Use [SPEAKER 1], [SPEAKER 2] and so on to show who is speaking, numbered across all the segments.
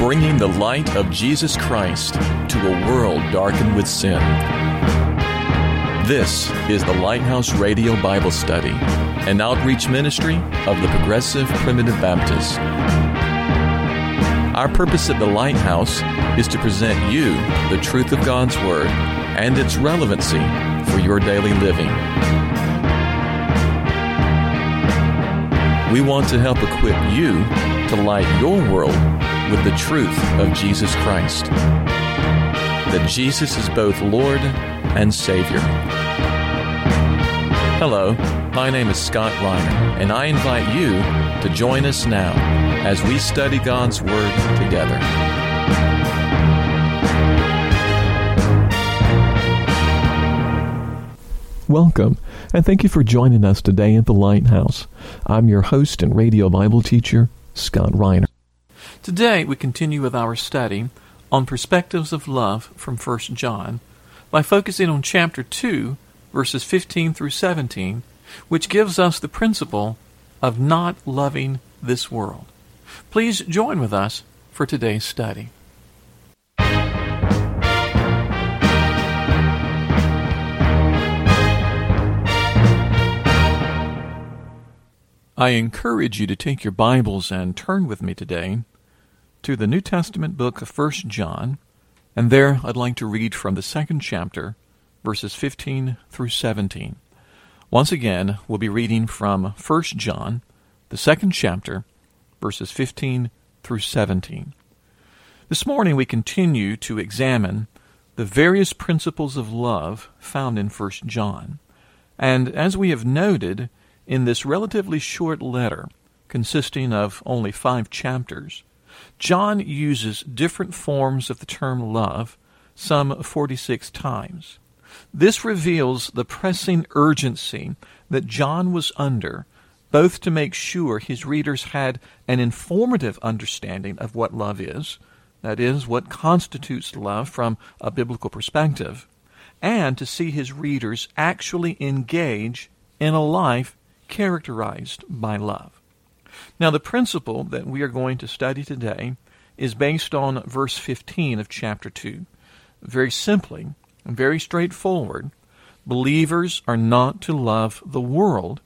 [SPEAKER 1] bringing the light of Jesus Christ to a world darkened with sin. This is the Lighthouse Radio Bible Study, an outreach ministry of the Progressive Primitive Baptists. Our purpose at the Lighthouse is to present you the truth of God's Word and its relevancy for your daily living. We want to help equip you to light your world with the truth of Jesus Christ. That Jesus is both Lord and Savior. Hello, my name is Scott Reiner, and I invite you to join us now as we study God's Word together.
[SPEAKER 2] Welcome, and thank you for joining us today at the Lighthouse. I'm your host and radio Bible teacher, Scott Reiner.
[SPEAKER 3] Today we continue with our study on perspectives of love from 1 John by focusing on chapter 2, verses 15 through 17, which gives us the principle of not loving this world. Please join with us for today's study. I encourage you to take your Bibles and turn with me today to the New Testament book of 1 John, and there I'd like to read from the second chapter, verses 15 through 17. Once again, we'll be reading from 1 John, the second chapter, verses 15 through 17. This morning we continue to examine the various principles of love found in 1 John. And as we have noted, in this relatively short letter, consisting of only 5 chapters, John uses different forms of the term love, some 46 times. This reveals the pressing urgency that John was under, both to make sure his readers had an informative understanding of what love is, that is, what constitutes love from a biblical perspective, and to see his readers actually engage in a life characterized by love. Now, the principle that we are going to study today is based on verse 15 of chapter 2. Very simply and very straightforward, believers are not to love the world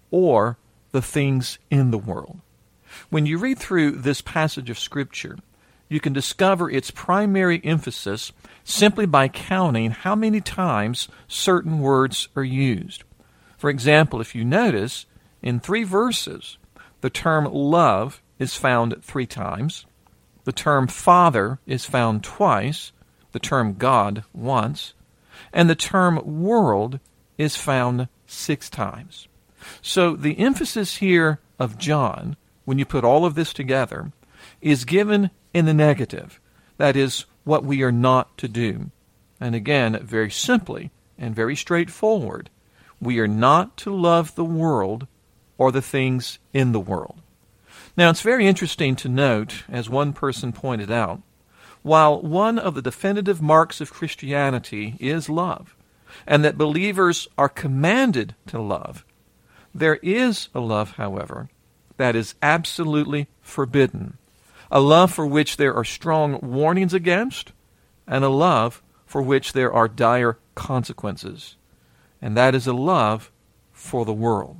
[SPEAKER 3] or the things in the world. When you read through this passage of Scripture, you can discover its primary emphasis simply by counting how many times certain words are used. For example, if you notice, in 3 verses, the term love is found 3 times, the term Father is found twice, the term God once, and the term world is found 6 times. So the emphasis here of John, when you put all of this together, is given in the negative. That is, what we are not to do. And again, very simply and very straightforward, we are not to love the world or the things in the world. Now, it's very interesting to note, as one person pointed out, while one of the definitive marks of Christianity is love, and that believers are commanded to love, there is a love, however, that is absolutely forbidden, a love for which there are strong warnings against, and a love for which there are dire consequences. And that is a love for the world.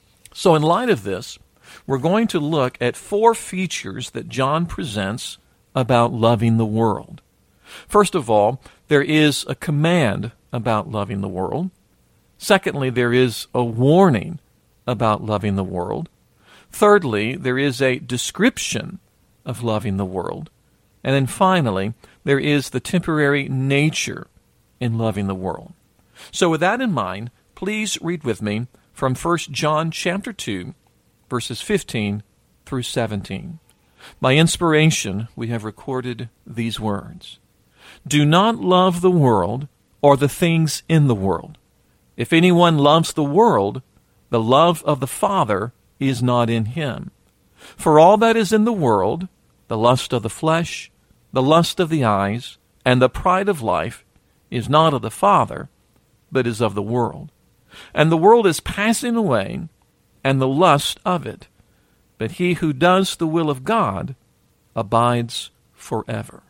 [SPEAKER 3] So in light of this, we're going to look at 4 features that John presents about loving the world. First of all, there is a command about loving the world. Secondly, there is a warning about loving the world. Thirdly, there is a description of loving the world. And then finally, there is the temporary nature in loving the world. So with that in mind, please read with me from 1 John chapter 2, verses 15 through 17. By inspiration, we have recorded these words. Do not love the world or the things in the world. If anyone loves the world, the love of the Father is not in him. For all that is in the world, the lust of the flesh, the lust of the eyes, and the pride of life, is not of the Father, but is of the world. And the world is passing away, and the lust of it. But he who does the will of God abides forever.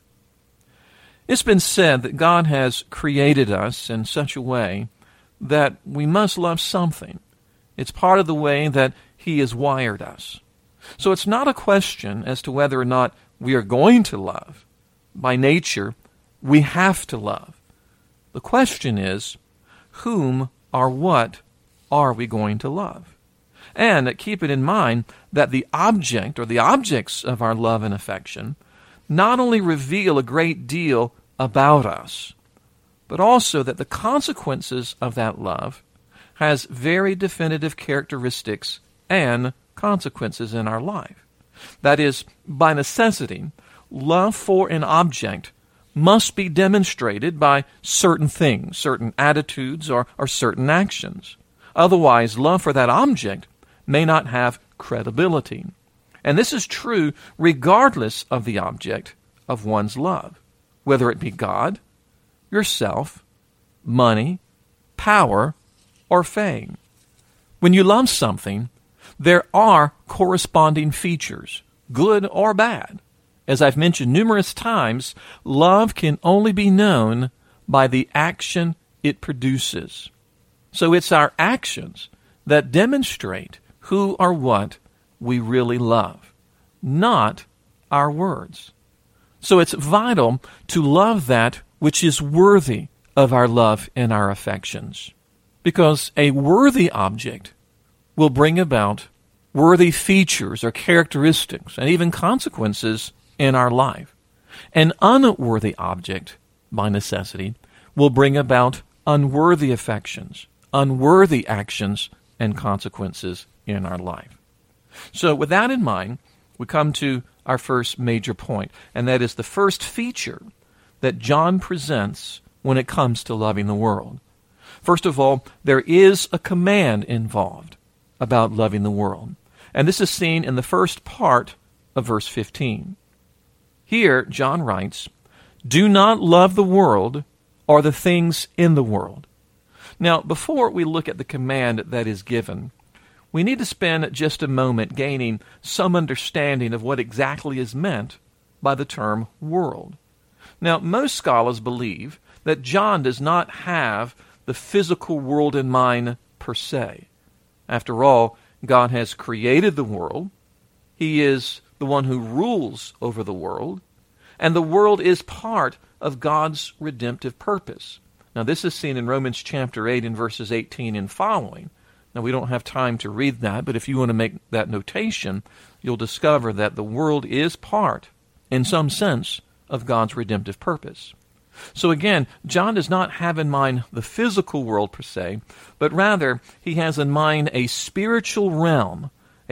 [SPEAKER 3] It's been said that God has created us in such a way that we must love something. It's part of the way that He has wired us. So it's not a question as to whether or not we are going to love. By nature, we have to love. The question is, whom or what are we going to love? And keep it in mind that the object or the objects of our love and affection not only reveal a great deal about us, but also that the consequences of that love has very definitive characteristics and consequences in our life. That is, by necessity, love for an object must be demonstrated by certain things, certain attitudes, or certain actions. Otherwise, love for that object may not have credibility. And this is true regardless of the object of one's love, whether it be God, yourself, money, power, or fame. When you love something, there are corresponding features, good or bad. As I've mentioned numerous times, love can only be known by the action it produces. So it's our actions that demonstrate who or what we really love, not our words. So it's vital to love that which is worthy of our love and our affections, because a worthy object will bring about worthy features or characteristics and even consequences in our life. An unworthy object, by necessity, will bring about unworthy affections, unworthy actions, and consequences in our life. So with that in mind, we come to our first major point, and that is the first feature that John presents when it comes to loving the world. First of all, there is a command involved about loving the world, and this is seen in the first part of verse 15. Here, John writes, "Do not love the world or the things in the world." Now, before we look at the command that is given, we need to spend just a moment gaining some understanding of what exactly is meant by the term world. Now, most scholars believe that John does not have the physical world in mind per se. After all, God has created the world. He is the one who rules over the world, and the world is part of God's redemptive purpose. Now, this is seen in Romans chapter 8 in verses 18 and following. Now, we don't have time to read that, but if you want to make that notation, you'll discover that the world is part, in some sense, of God's redemptive purpose. So again, John does not have in mind the physical world per se, but rather he has in mind a spiritual realm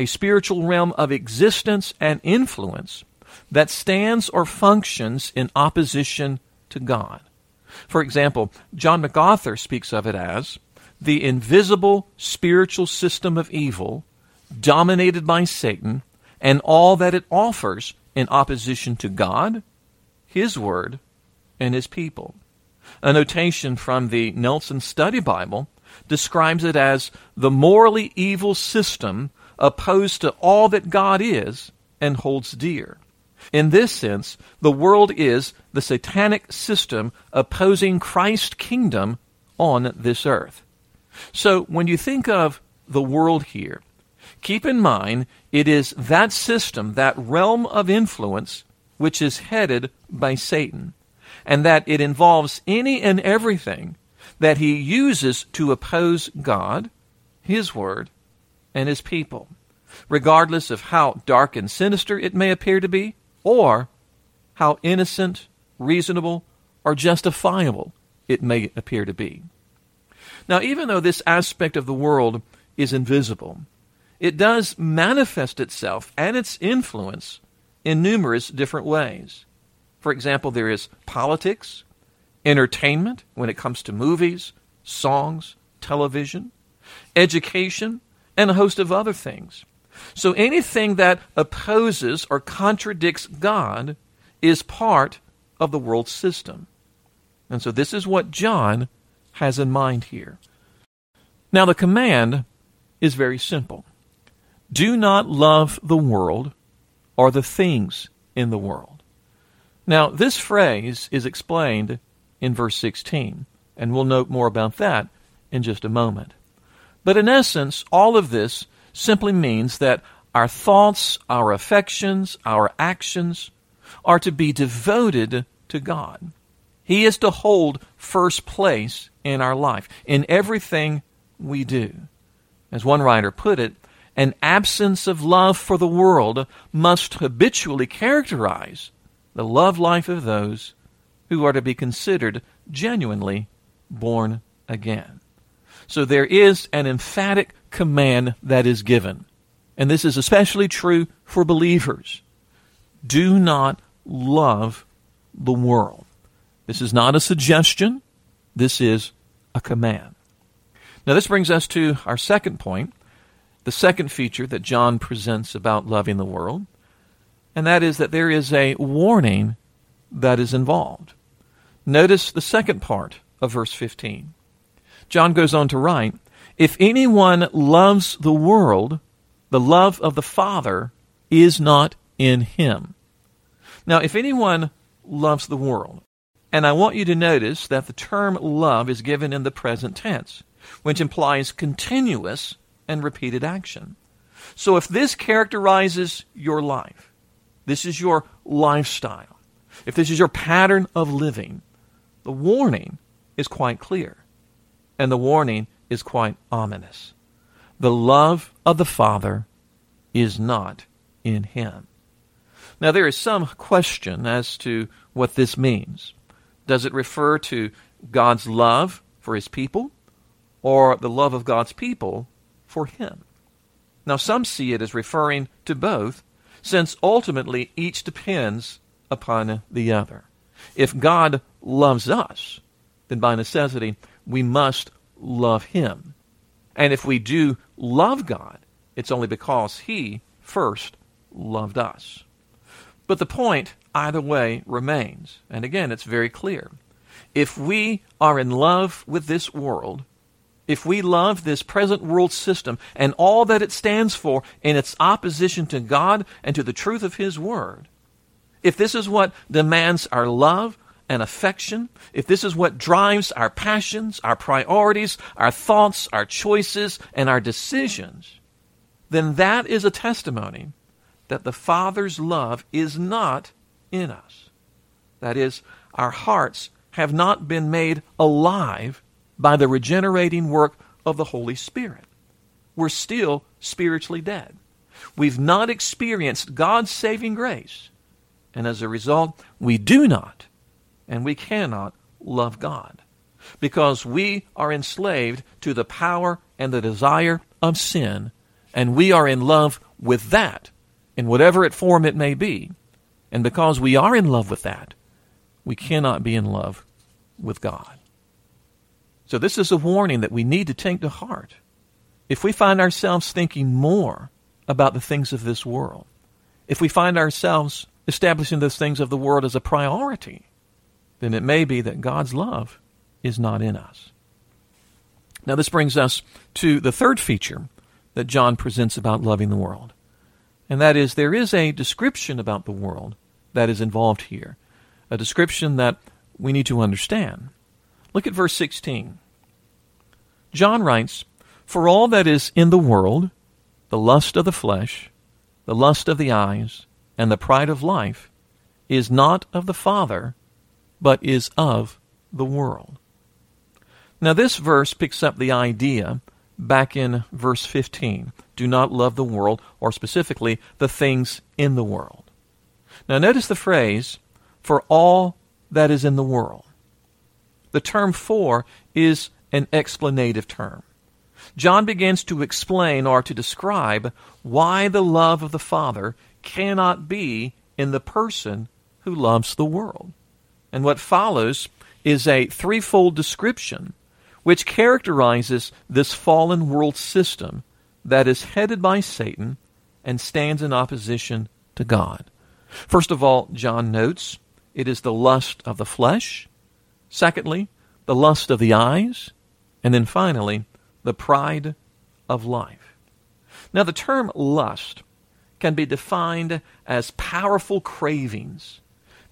[SPEAKER 3] of existence and influence that stands or functions in opposition to God. For example, John MacArthur speaks of it as the invisible spiritual system of evil dominated by Satan and all that it offers in opposition to God, His Word, and His people. A notation from the Nelson Study Bible describes it as the morally evil system opposed to all that God is and holds dear. In this sense, the world is the satanic system opposing Christ's kingdom on this earth. So when you think of the world here, keep in mind it is that system, that realm of influence, which is headed by Satan, and that it involves any and everything that he uses to oppose God, His Word, and His people, regardless of how dark and sinister it may appear to be, or how innocent, reasonable, or justifiable it may appear to be. Now, even though this aspect of the world is invisible, it does manifest itself and its influence in numerous different ways. For example, there is politics, entertainment when it comes to movies, songs, television, education, and a host of other things. So anything that opposes or contradicts God is part of the world system. And so this is what John has in mind here. Now the command is very simple. Do not love the world or the things in the world. Now, this phrase is explained in verse 16, and we'll note more about that in just a moment. But in essence, all of this simply means that our thoughts, our affections, our actions are to be devoted to God. He is to hold first place in our life, in everything we do. As one writer put it, an absence of love for the world must habitually characterize the love life of those who are to be considered genuinely born again. So there is an emphatic command that is given, and this is especially true for believers. Do not love the world. This is not a suggestion. This is a command. Now this brings us to our second point, the second feature that John presents about loving the world, and that is that there is a warning that is involved. Notice the second part of verse 15. John goes on to write, "If anyone loves the world, the love of the Father is not in him." Now, if anyone loves the world, and I want you to notice that the term love is given in the present tense, which implies continuous and repeated action. So if this characterizes your life, this is your lifestyle, if this is your pattern of living, the warning is quite clear, and the warning is quite ominous. The love of the Father is not in him. Now there is some question as to what this means. Does it refer to God's love for his people, or the love of God's people for him? Now some see it as referring to both, since ultimately each depends upon the other. If God loves us, then by necessity we must love him. And if we do love God, it's only because he first loved us. But the point, either way, remains. And again, it's very clear. If we are in love with this world, if we love this present world system and all that it stands for in its opposition to God and to the truth of his word, if this is what demands our love and affection, if this is what drives our passions, our priorities, our thoughts, our choices, and our decisions, then that is a testimony that the Father's love is not in us. That is, our hearts have not been made alive by the regenerating work of the Holy Spirit. We're still spiritually dead. We've not experienced God's saving grace, and as a result, we do not and we cannot love God, because we are enslaved to the power and the desire of sin, and we are in love with that, in whatever form it may be. And because we are in love with that, we cannot be in love with God. So this is a warning that we need to take to heart. If we find ourselves thinking more about the things of this world, if we find ourselves establishing those things of the world as a priority, then it may be that God's love is not in us. Now this brings us to the third feature that John presents about loving the world. And that is, there is a description about the world that is involved here, a description that we need to understand. Look at verse 16. John writes, "For all that is in the world, the lust of the flesh, the lust of the eyes, and the pride of life, is not of the Father, but is of the world." Now this verse picks up the idea back in verse 15. Do not love the world, or specifically, the things in the world. Now notice the phrase, "for all that is in the world." The term "for" is an explanative term. John begins to explain or to describe why the love of the Father cannot be in the person who loves the world. And what follows is a threefold description which characterizes this fallen world system that is headed by Satan and stands in opposition to God. First of all, John notes it is the lust of the flesh. Secondly, the lust of the eyes. And then finally, the pride of life. Now the term lust can be defined as powerful cravings,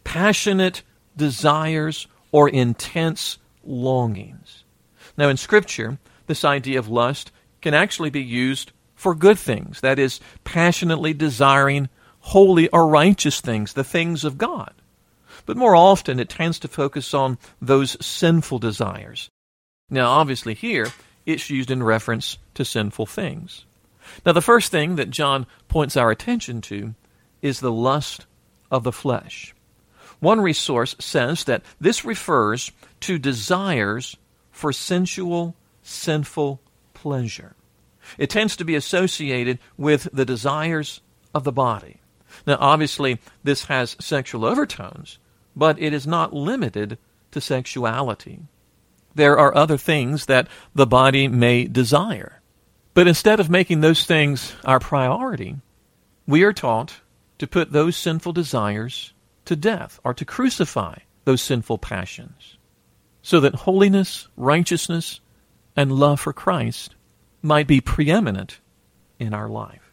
[SPEAKER 3] passionate desires or intense longings. Now, in Scripture, this idea of lust can actually be used for good things. That is, passionately desiring holy or righteous things, the things of God. But more often, it tends to focus on those sinful desires. Now, obviously here, it's used in reference to sinful things. Now, the first thing that John points our attention to is the lust of the flesh. One resource says that this refers to desires for sensual, sinful pleasure. It tends to be associated with the desires of the body. Now, obviously, this has sexual overtones, but it is not limited to sexuality. There are other things that the body may desire. But instead of making those things our priority, we are taught to put those sinful desires to death or to crucify those sinful passions so that holiness, righteousness, and love for Christ might be preeminent in our life.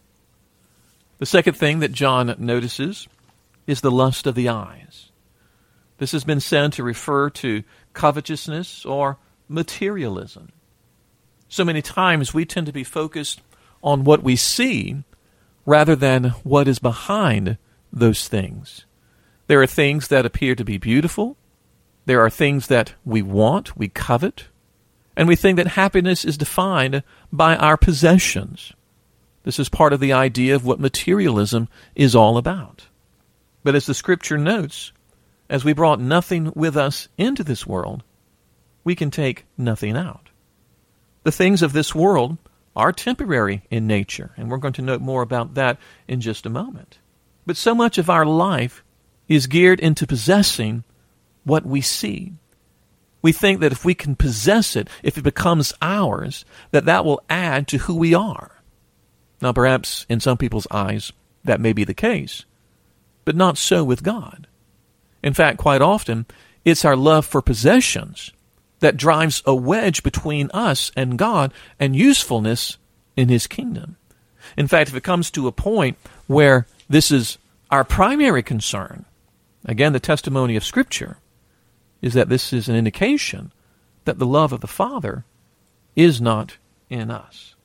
[SPEAKER 3] The second thing that John notices is the lust of the eyes. This has been said to refer to covetousness or materialism. So many times we tend to be focused on what we see rather than what is behind those things. There are things that appear to be beautiful. There are things that we want, we covet, and we think that happiness is defined by our possessions. This is part of the idea of what materialism is all about. But as the Scripture notes, as we brought nothing with us into this world, we can take nothing out. The things of this world are temporary in nature, and we're going to note more about that in just a moment. But so much of our life is geared into possessing what we see. We think that if we can possess it, if it becomes ours, that will add to who we are. Now, perhaps in some people's eyes, that may be the case, but not so with God. In fact, quite often, it's our love for possessions that drives a wedge between us and God and usefulness in His kingdom. In fact, if it comes to a point where this is our primary concern, again, the testimony of Scripture is that this is an indication that the love of the Father is not in us.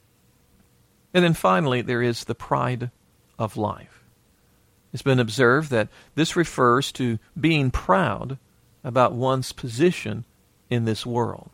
[SPEAKER 3] And then finally, there is the pride of life. It's been observed that this refers to being proud about one's position in this world.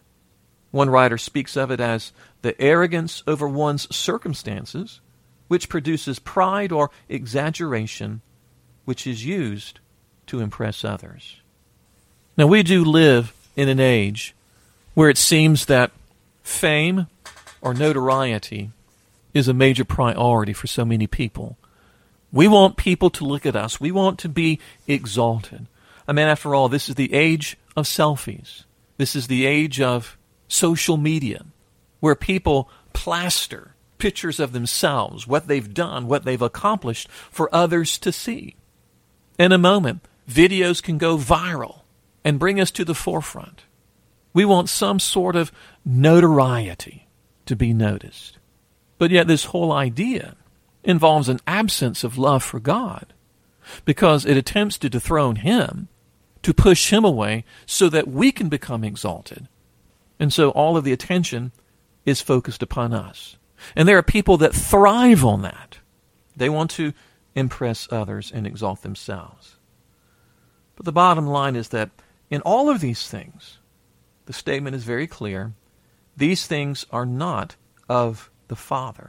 [SPEAKER 3] One writer speaks of it as the arrogance over one's circumstances, which produces pride or exaggeration, which is used to impress others. Now, we do live in an age where it seems that fame or notoriety is a major priority for so many people. We want people to look at us. We want to be exalted. I mean, after all, this is the age of selfies. This is the age of social media, where people plaster pictures of themselves, what they've done, what they've accomplished for others to see. In a moment, videos can go viral and bring us to the forefront. We want some sort of notoriety to be noticed. But yet this whole idea involves an absence of love for God, because it attempts to dethrone Him, to push Him away so that we can become exalted. And so all of the attention is focused upon us. And there are people that thrive on that. They want to impress others and exalt themselves. But the bottom line is that in all of these things, the statement is very clear, these things are not of the Father,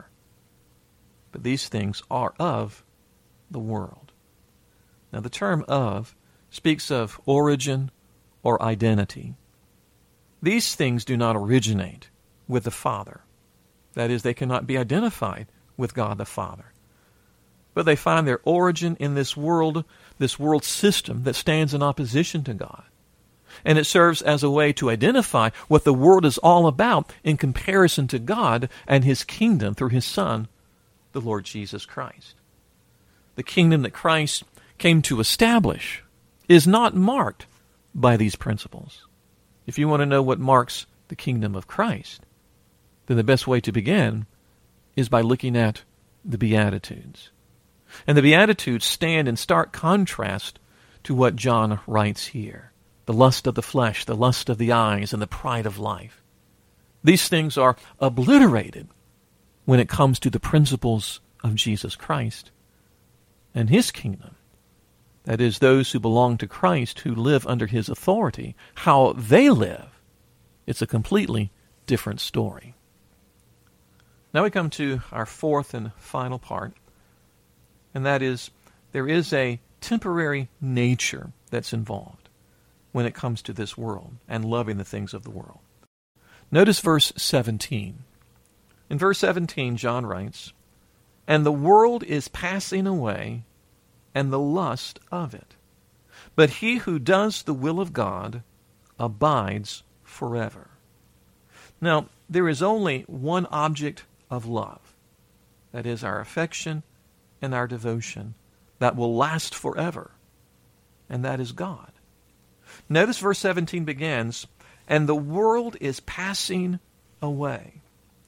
[SPEAKER 3] but these things are of the world. Now, the term "of" speaks of origin or identity. These things do not originate with the Father. That is, they cannot be identified with God the Father. But they find their origin in this world system that stands in opposition to God. And it serves as a way to identify what the world is all about in comparison to God and His kingdom through His Son, the Lord Jesus Christ. The kingdom that Christ came to establish is not marked by these principles. If you want to know what marks the kingdom of Christ, then the best way to begin is by looking at the Beatitudes. And the Beatitudes stand in stark contrast to what John writes here. The lust of the flesh, the lust of the eyes, and the pride of life. These things are obliterated when it comes to the principles of Jesus Christ and His kingdom. That is, those who belong to Christ, who live under His authority, how they live, it's a completely different story. Now we come to our fourth and final part, and that is, there is a temporary nature that's involved when it comes to this world and loving the things of the world. Notice verse 17. In verse 17, John writes, "And the world is passing away, and the lust of it. But he who does the will of God abides forever." Now, there is only one object of love. That is our affection and our devotion that will last forever. And that is God. Notice verse 17 begins, "And the world is passing away."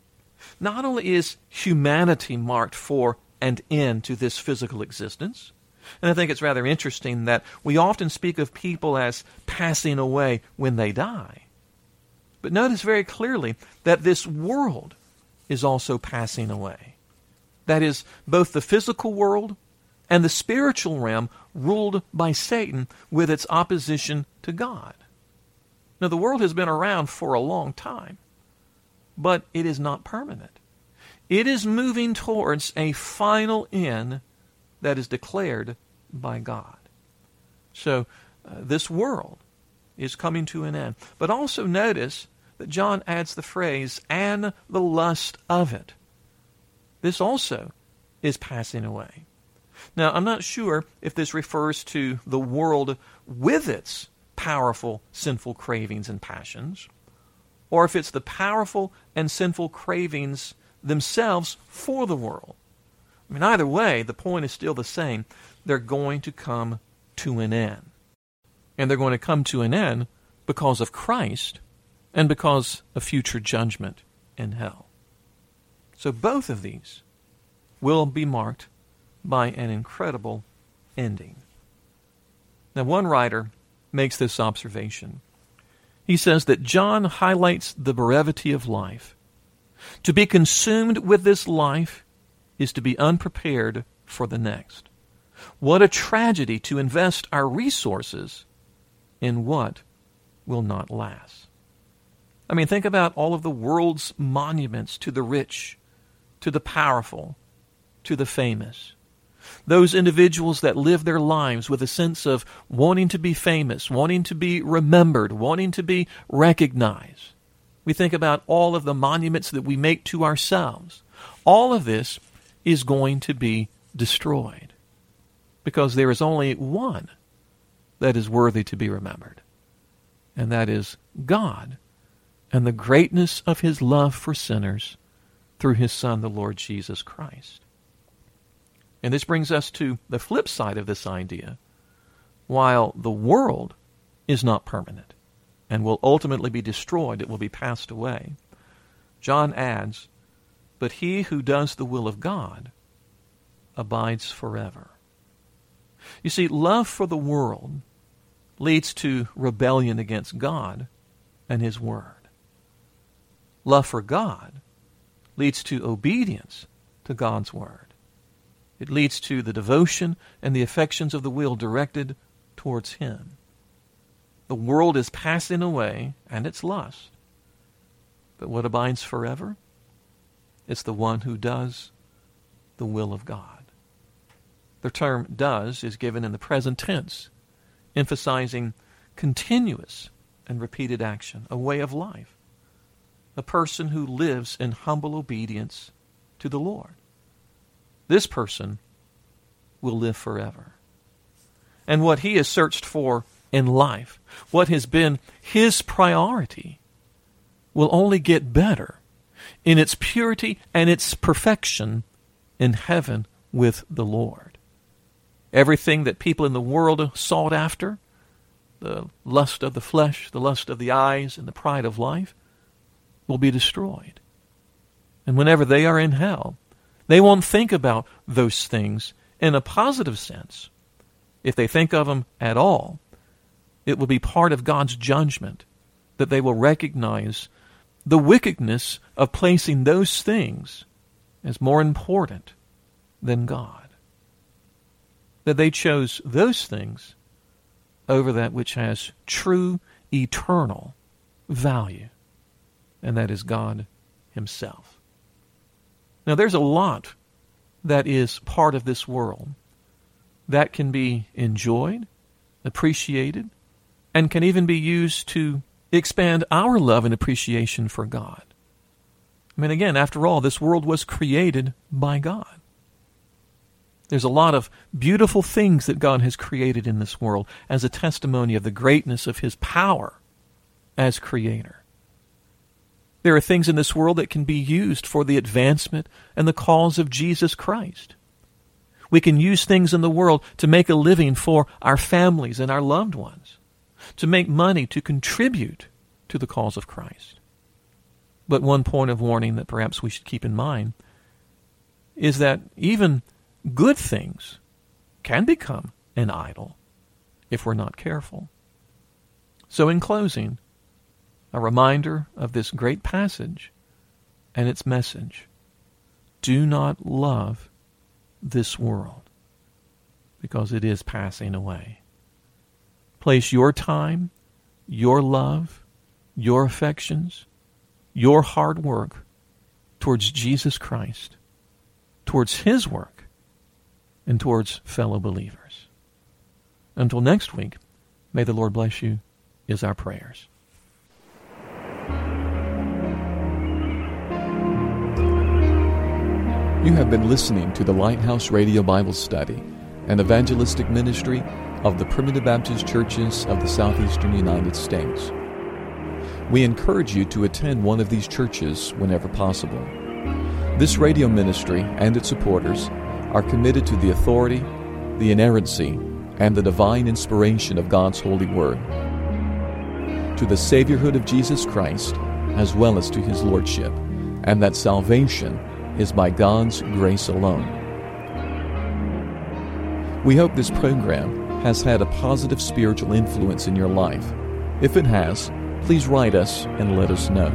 [SPEAKER 3] Not only is humanity marked for an end to this physical existence, and I think it's rather interesting that we often speak of people as passing away when they die. But notice very clearly that this world is also passing away. That is, both the physical world and the spiritual realm ruled by Satan with its opposition to God. Now, the world has been around for a long time, but it is not permanent. It is moving towards a final end that is declared by God. So, this world is coming to an end. But also notice that John adds the phrase, "and the lust of it." This also is passing away. Now, I'm not sure if this refers to the world with its powerful sinful cravings and passions, or if it's the powerful and sinful cravings themselves for the world. I mean, either way, the point is still the same. They're going to come to an end. And they're going to come to an end because of Christ and because of future judgment in hell. So both of these will be marked by an incredible ending. Now, one writer makes this observation. He says that John highlights the brevity of life. To be consumed with this life is to be unprepared for the next. What a tragedy to invest our resources in what will not last. I mean, think about all of the world's monuments to the rich, to the powerful, to the famous. Those individuals that live their lives with a sense of wanting to be famous, wanting to be remembered, wanting to be recognized. We think about all of the monuments that we make to ourselves. All of this is going to be destroyed because there is only one that is worthy to be remembered, and that is God and the greatness of His love for sinners through His Son, the Lord Jesus Christ. And this brings us to the flip side of this idea. While the world is not permanent and will ultimately be destroyed, it will be passed away, John adds, "But he who does the will of God abides forever." You see, love for the world leads to rebellion against God and His Word. Love for God leads to obedience to God's Word. It leads to the devotion and the affections of the will directed towards Him. The world is passing away and its lust. But what abides forever? It's the one who does the will of God. The term "does" is given in the present tense, emphasizing continuous and repeated action, a way of life. A person who lives in humble obedience to the Lord. This person will live forever. And what he has searched for in life, what has been his priority, will only get better in its purity and its perfection in heaven with the Lord. Everything that people in the world sought after, the lust of the flesh, the lust of the eyes, and the pride of life, will be destroyed. And whenever they are in hell, they won't think about those things in a positive sense. if they think of them at all, it will be part of God's judgment that they will recognize the wickedness of placing those things as more important than God. That they chose those things over that which has true, eternal value, and that is God Himself. Now, there's a lot that is part of this world that can be enjoyed, appreciated, and can even be used to expand our love and appreciation for God. I mean, again, after all, this world was created by God. There's a lot of beautiful things that God has created in this world as a testimony of the greatness of His power as Creator. There are things in this world that can be used for the advancement and the cause of Jesus Christ. We can use things in the world to make a living for our families and our loved ones, to make money to contribute to the cause of Christ. But one point of warning that perhaps we should keep in mind is that even good things can become an idol if we're not careful. So in closing, a reminder of this great passage and its message. Do not love this world, because it is passing away. Place your time, your love, your affections, your hard work towards Jesus Christ, towards His work, and towards fellow believers. Until next week, may the Lord bless you, is our prayers.
[SPEAKER 2] You have been listening to the Lighthouse Radio Bible Study, an evangelistic ministry of the Primitive Baptist Churches of the Southeastern United States. We encourage you to attend one of these churches whenever possible. This radio ministry and its supporters are committed to the authority, the inerrancy, and the divine inspiration of God's holy word, to the Saviorhood of Jesus Christ, as well as to His Lordship, and that salvation is by God's grace alone. We hope this program has had a positive spiritual influence in your life. If it has, please write us and let us know.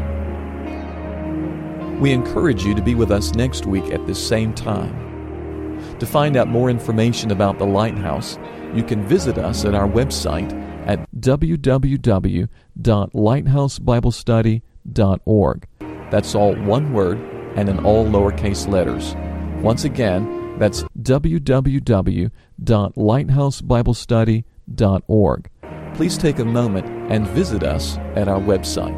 [SPEAKER 2] We encourage you to be with us next week at this same time. To find out more information about the Lighthouse, you can visit us at our website at www.lighthouseBiblestudy.org. That's all one word and in all lowercase letters. Once again, that's www.lighthouseBiblestudy.org. Please take a moment and visit us at our website.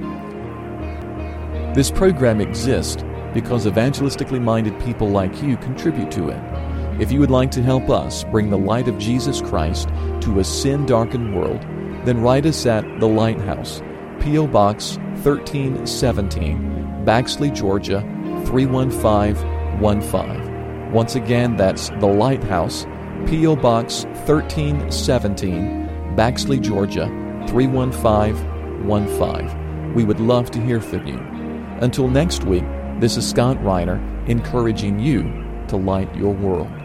[SPEAKER 2] This program exists because evangelistically minded people like you contribute to it. If you would like to help us bring the light of Jesus Christ to a sin-darkened world, then write us at The Lighthouse, P.O. Box 1317, Baxley, Georgia 31515. Once again, that's The Lighthouse, P.O. Box 1317, Baxley, Georgia 31515. We would love to hear from you. Until next week, this is Scott Reiner encouraging you to light your world.